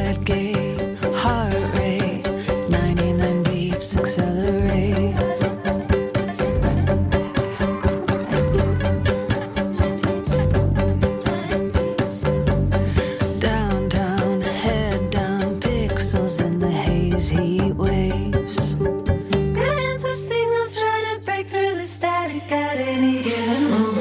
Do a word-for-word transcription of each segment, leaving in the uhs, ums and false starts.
that gate, heart rate, ninety-nine beats, accelerate. Downtown, head down, pixels in the haze, heat waves. Billions of signals trying to break through the static at any given moment.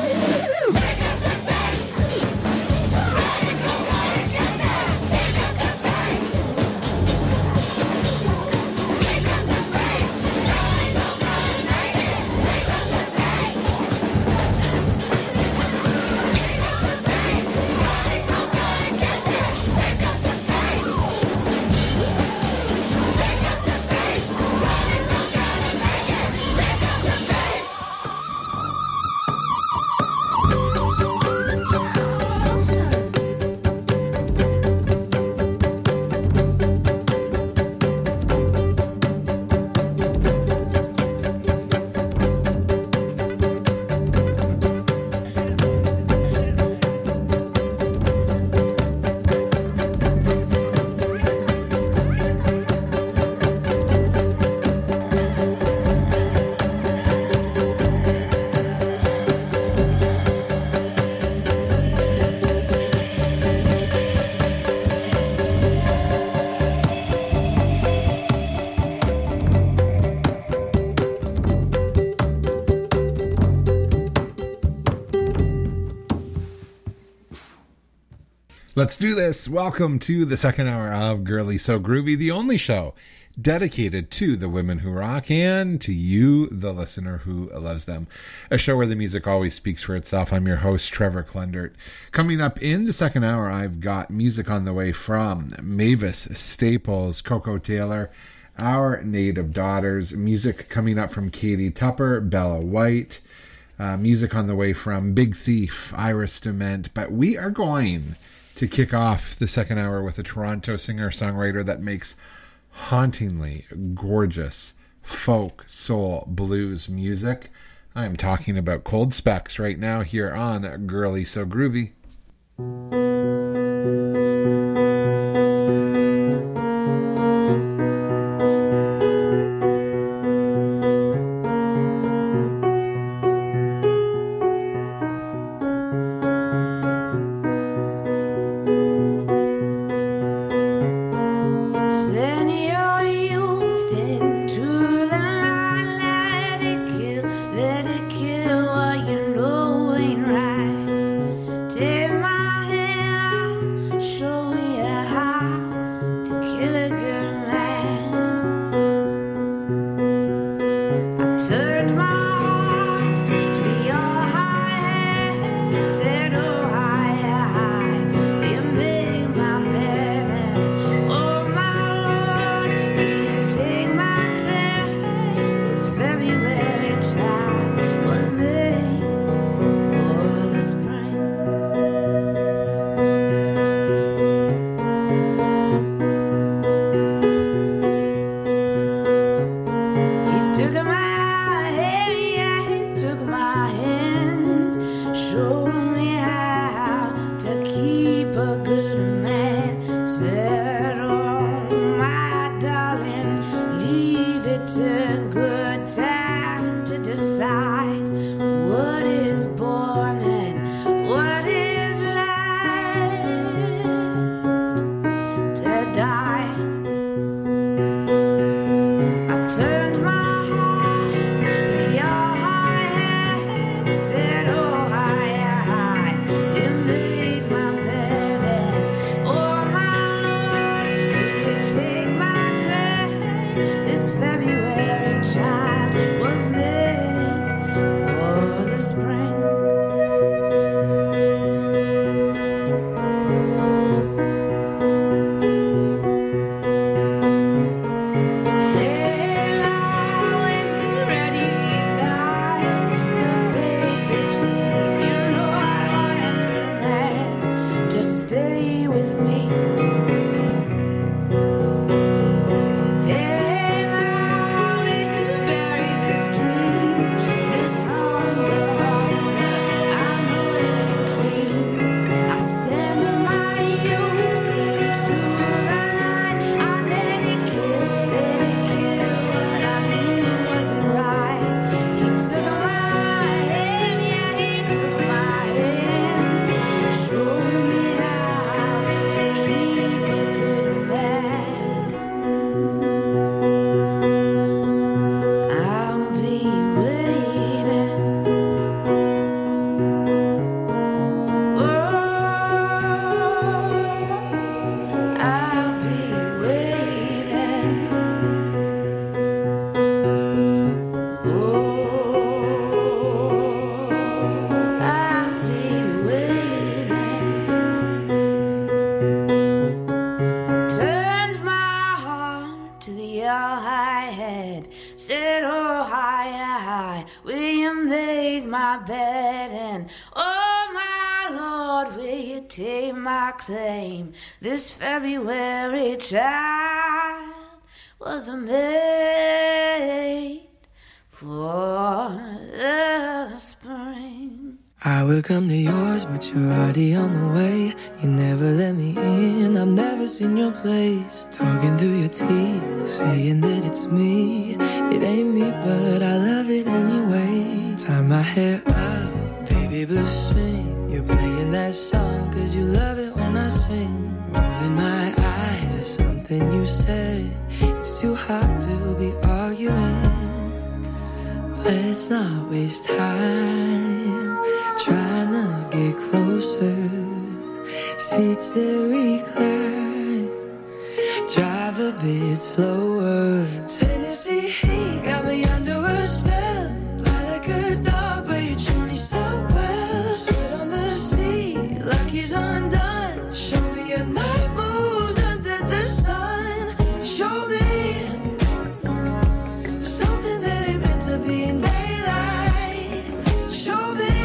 Let's do this. Welcome to the second hour of Girly So Groovy, the only show dedicated to the women who rock and to you, the listener who loves them. A show where the music always speaks for itself. I'm your host, Trevor Klendert. Coming up in the second hour, I've got music on the way from Mavis Staples, Coco Taylor, Our Native Daughters, music coming up from Katie Tupper, Bella White, uh, music on the way from Big Thief, Iris Dement, but we are going to kick off the second hour with a Toronto singer-songwriter that makes hauntingly gorgeous folk, soul, blues music. I am talking about Cold Specs right now here on Girly So Groovy. Let it kill what you know ain't right. Take my hand my bed and, oh my Lord, will you take my claim? This February child was made for the spring. I will come to yours, but you're already on the way. You never let me in, I've never seen your place. Talking through your teeth, saying that it's me. It ain't me, but I love it anyway. Tie my hair up, baby blue swing. You're playing that song, cause you love it when I sing. Rolling my eyes at something you said. It's too hard to be arguing. Let's not waste time trying to get closer. Seats that recline, drive a bit slower. Tennessee heat got me under a spell. Lie like a dog, but you treat me so well. Sweat on the seat like he's undone. Show me your night moves under the sun. Show me something that ain't meant to be in daylight. Show me,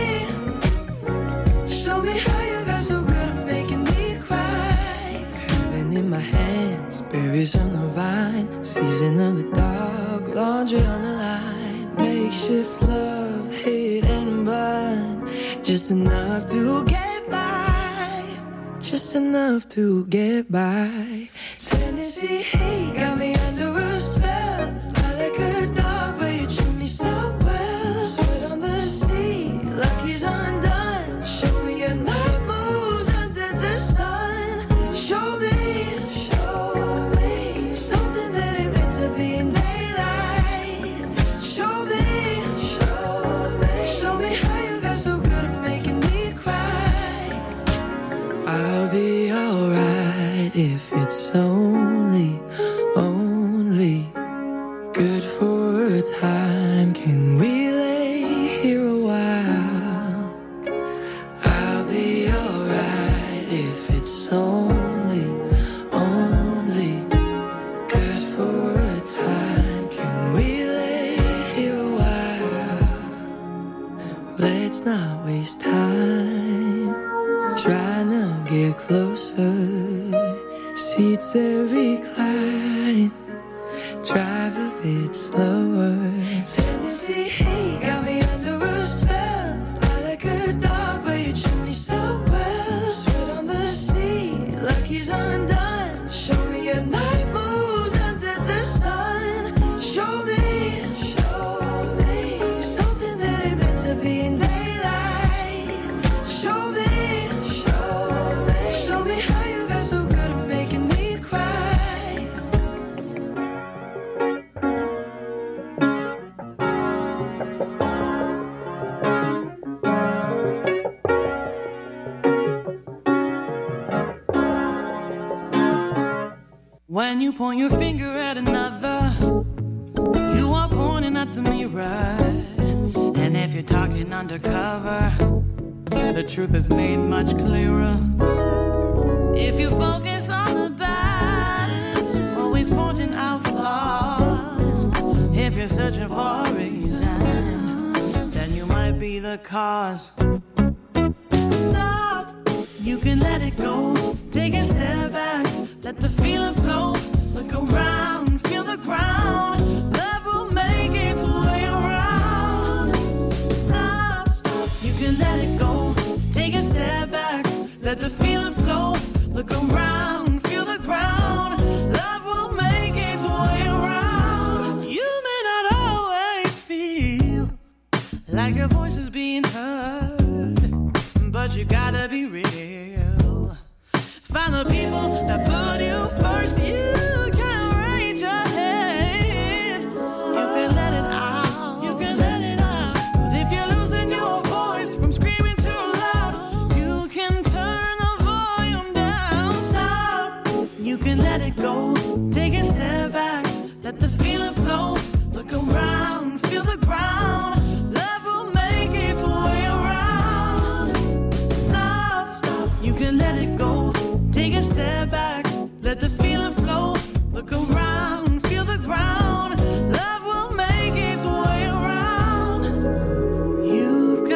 show me how you got so good at making me cry. Heaven in my hands, berries from the vine. Season of the dog, laundry on the line. Makeshift love, hit and burn. Just enough to get by. Just enough to get by. Tennessee heat got me under a spell. Lie like a dog, but you treat me so well. Sweat on the seat like he's undone. Show me your night moves under the sun. Show me, show me something that ain't meant to be in daylight. Show me, show me, show me how you got so good at making me cry. I'll be alright if it's only, only good for a time. Can we lay here a while? I'll be alright if it's only, only good for a time. Can we lay here a while? Let's not waste time trying to get closer. Seats that recline, drive a bit slower. Tennessee heat got me under a spell. Lie like a dog, but you treat me so well. Sweat on the seat like he's undone. Show me your night moves under the sun. Show me, show me something that ain't meant to be in daylight. Show me, show me, show me how you got so good at making me cry. When you point your finger at another, you are pointing at the mirror. And if you're talking undercover, the truth is made much clearer. If you focus on the bad, always pointing out flaws. If you're searching for a reason, then you might be the cause. Stop, you can let it go. Take a step back, let the feeling flow. Look around, feel the ground. Love will make its way around. Stop, stop, you can let it go. Take a step back, let the feeling flow. Look around, feel the ground. Love will make its way around. You may not always feel like your voice is being heard, but you gotta be real. Find the people that put you first. You can raise your head. You can let it out. You can let it out. But if you're losing your voice from screaming too loud, you can turn the volume down. Stop. You can let it go. Take a step back. Let the feeling flow. Look around. Feel the ground. Love will make its way around. Stop. Stop. You can let it go. Take a step back, let the feeling flow. Look around, feel the ground. Love will make its way around. You've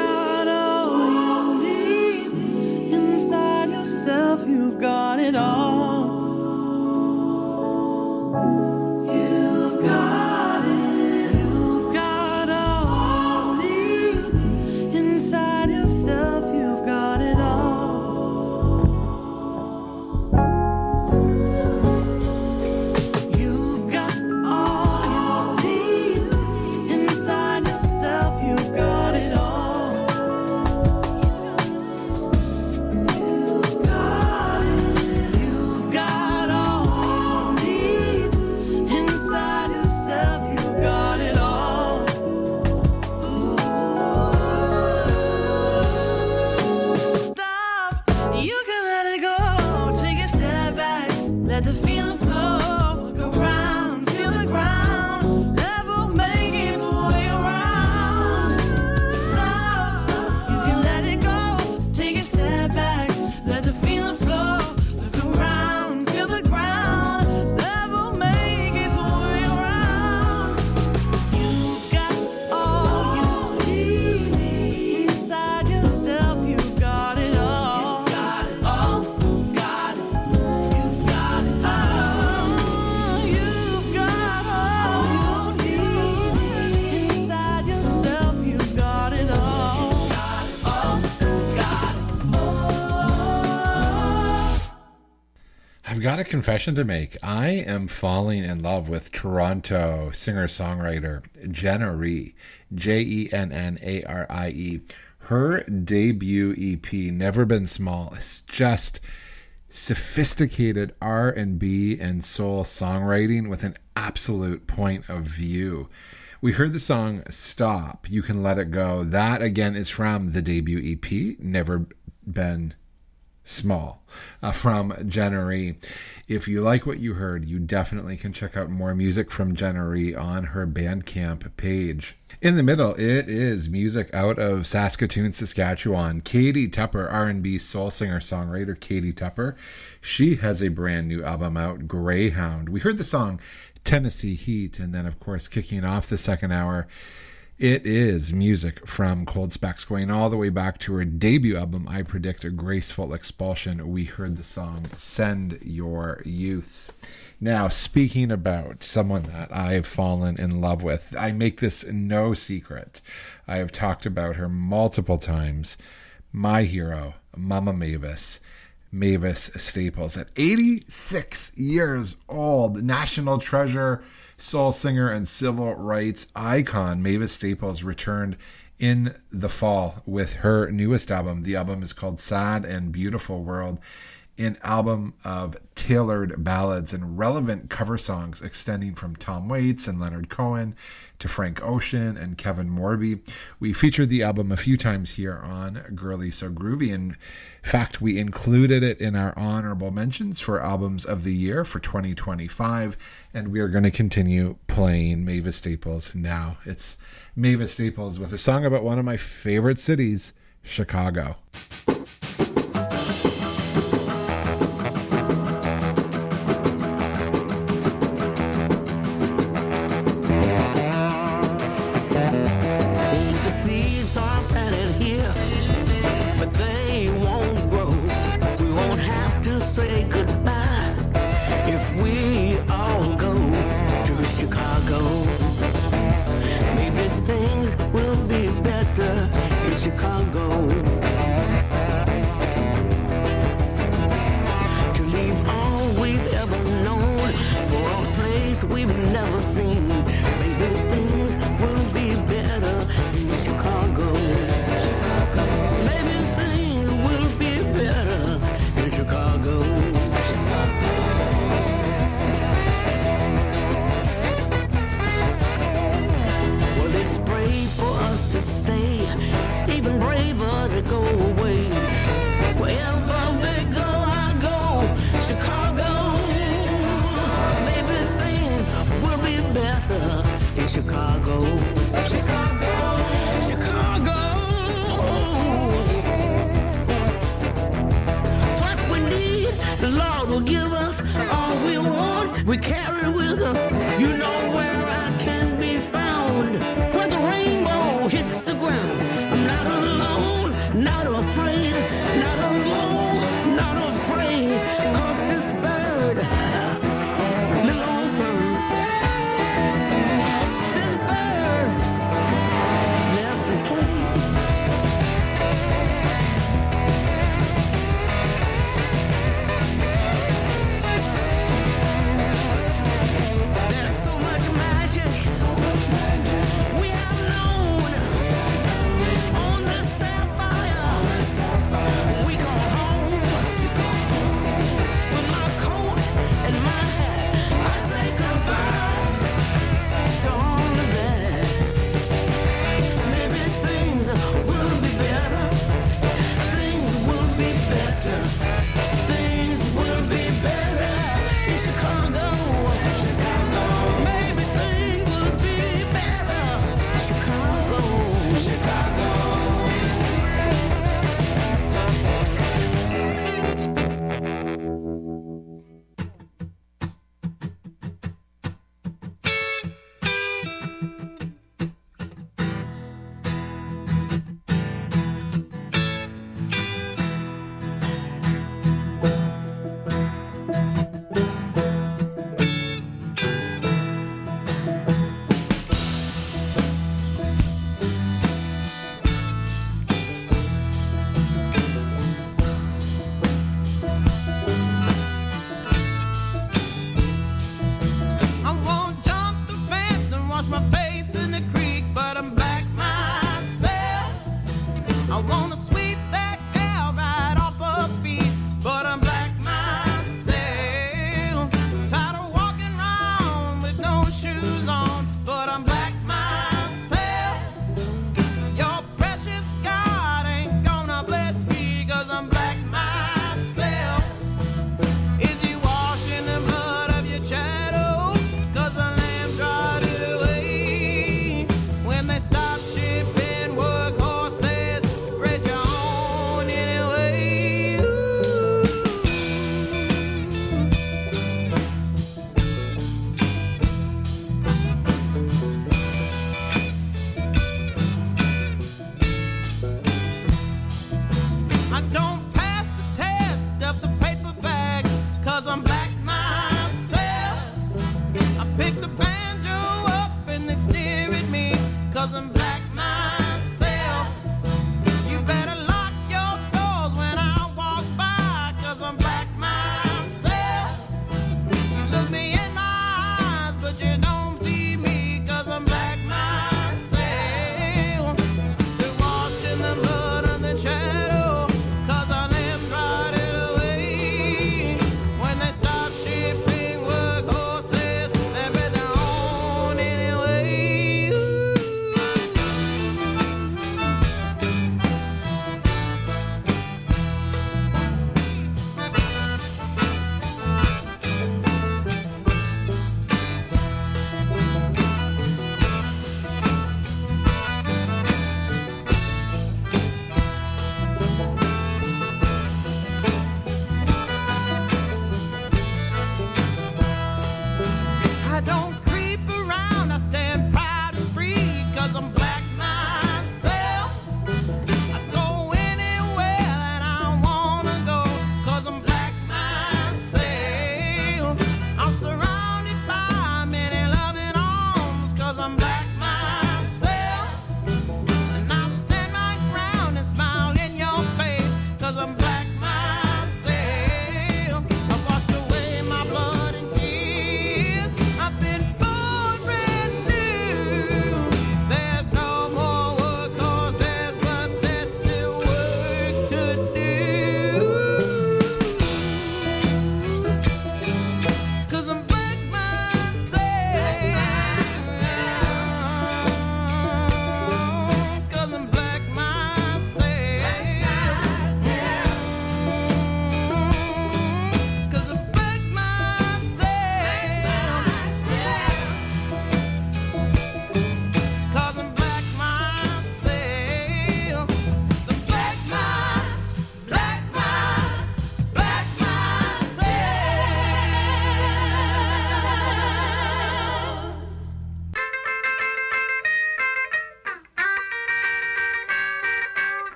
let the feeling flow. Look around, feel the ground. Love will make its way around. Stop, you can let it go. Take a step back, let the feeling flow. Look around, feel the ground. Love will make its way around. You got all you need inside yourself. You got it all. You got it all. You got it. You got it all. You've got all you need inside yourself. You got it all. You got it all. You got it all. I've got a confession to make. I am falling in love with Toronto singer-songwriter Jenna Rie, J E N N A R I E. Her debut E P, Never Been Small, is just sophisticated R and B and soul songwriting with an absolute point of view. We heard the song Stop, You Can Let It Go. That, again, is from the debut E P, Never Been Small, uh, from Jenna Rie. If you like what you heard, you definitely can check out more music from Jenna Rie on her Bandcamp page. In the middle, it is music out of Saskatoon, Saskatchewan. Katie Tupper, R and B soul singer-songwriter Katie Tupper. She has a brand new album out, Greyhound. We heard the song Tennessee Heat, and then, of course, kicking off the second hour, it is music from Cold Specs, going all the way back to her debut album, I Predict a Graceful Expulsion. We heard the song Send Your Youths. Now, speaking about someone that I've fallen in love with, I make this no secret. I have talked about her multiple times. My hero, Mama Mavis. Mavis Staples, at eighty-six years old, national treasure, soul singer, and civil rights icon. Mavis Staples returned in the fall with her newest album. The album is called Sad and Beautiful World, an album of tailored ballads and relevant cover songs extending from Tom Waits and Leonard Cohen to Frank Ocean and Kevin Morby. We featured the album a few times here on Girly So Groovy. In fact, we included it in our honorable mentions for albums of the year for twenty twenty-five, and we are going to continue playing Mavis Staples now. It's Mavis Staples with a song about one of my favorite cities, Chicago. There's so much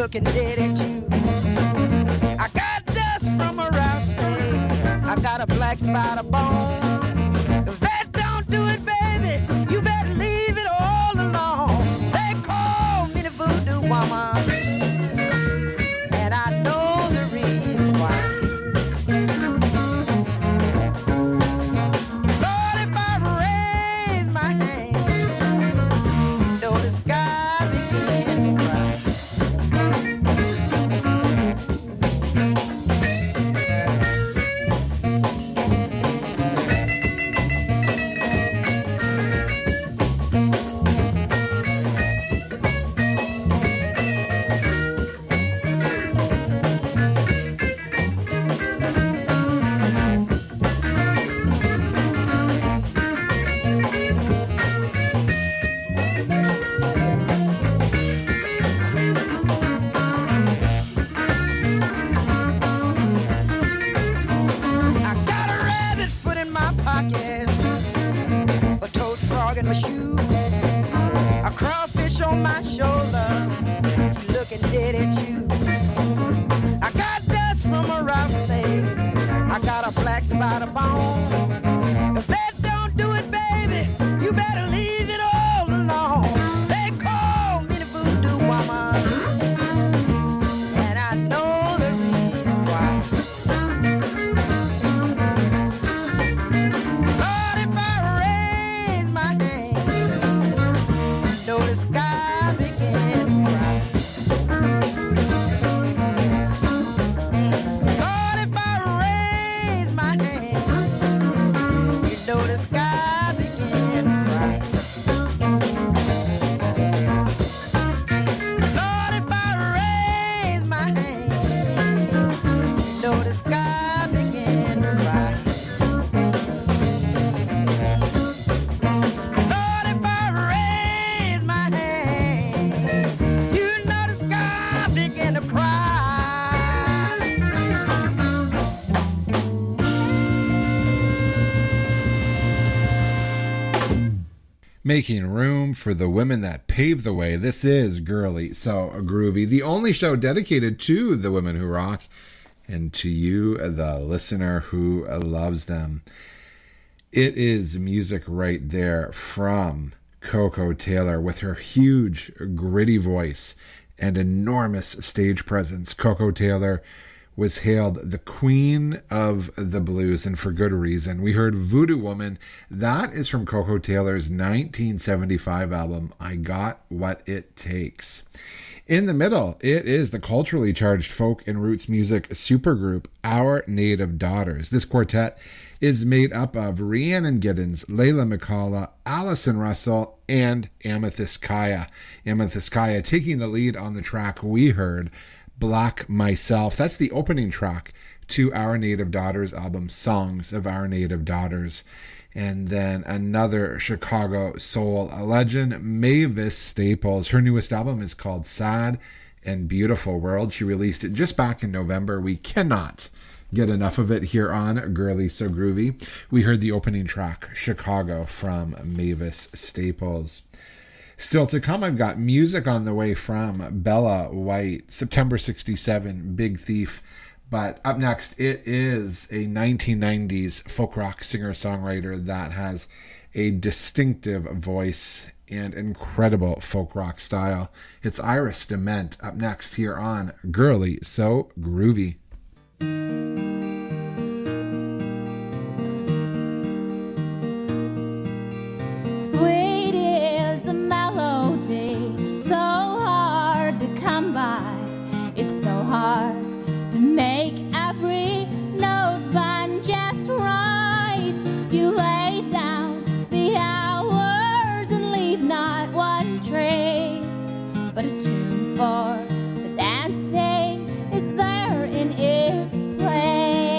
looking dead at you. I got dust from a rough state. I got a black spot of bone. If that don't do it, baby, you better leave it all alone. They call me the voodoo woman, and I know the reason why. Lord, if I raise my hand, you know the sky begins to cry. I got a rabbit foot in my pocket, a toad frog in my shoe, a crawfish on my shoulder, looking dead at you. I got dust from a rough snake, I got a black spot of bone. If that don't do it, baby, you better leave it all alone. They call me the voodoo woman, and I know the reason why. Lord, if I raise my hand, you know the sky begin to cry. Lord, if I raise my hand, you know the sky begin to cry. Lord, if I raise my hand, you know the sky begin to cry. Lord, if I raise my hand, you know the sky begin to cry. Making room for the women that pave the way. This is Girly So Groovy, the only show dedicated to the women who rock and to you, the listener who loves them. It is music right there from Koko Taylor with her huge, gritty voice and enormous stage presence. Koko Taylor was hailed the queen of the blues, and for good reason. We heard Voodoo Woman. That is from Koko Taylor's nineteen seventy-five album, I Got What It Takes. In the middle, it is the culturally charged folk and roots music supergroup Our Native Daughters. This quartet is made up of Rhiannon Giddens, Layla McCullough, Allison Russell, and Amethyst Kaya. Amethyst Kaya taking the lead on the track we heard, Black Myself. That's the opening track to Our Native Daughters album, Songs of Our Native Daughters. And then another Chicago soul legend, Mavis Staples. Her newest album is called Sad and Beautiful World. She released it just back in November. We cannot get enough of it here on Girly So Groovy. We heard the opening track, Chicago, from Mavis Staples. Still to come, I've got music on the way from Bella White, September sixty-seven, Big Thief. But up next, it is a nineteen nineties folk rock singer-songwriter that has a distinctive voice and incredible folk rock style. It's Iris Dement up next here on Girly So Groovy. Sweet is the melody, so hard to come by. It's so hard to make every note band just right. You lay down the hours and leave not one trace, but a tune for the dancing is there in its place.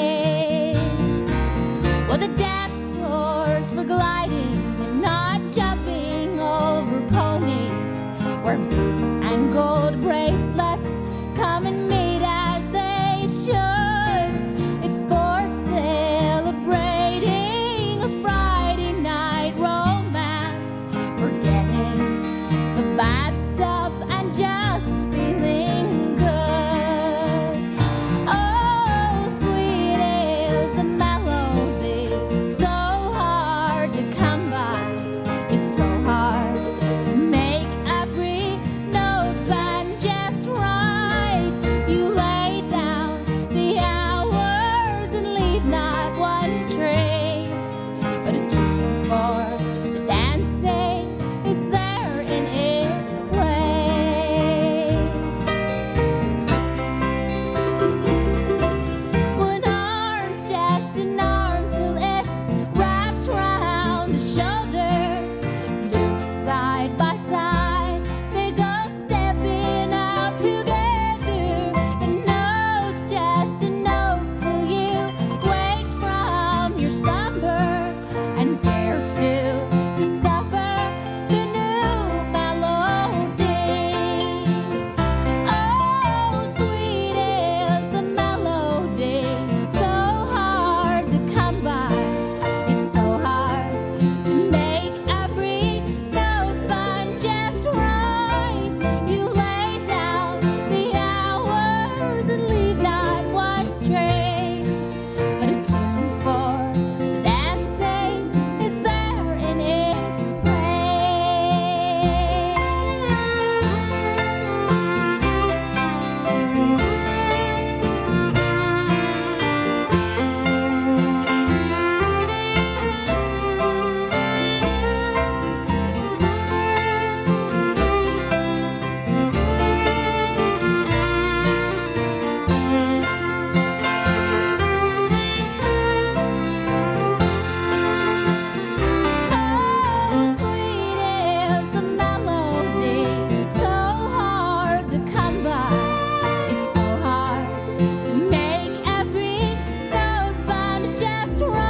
like one tree.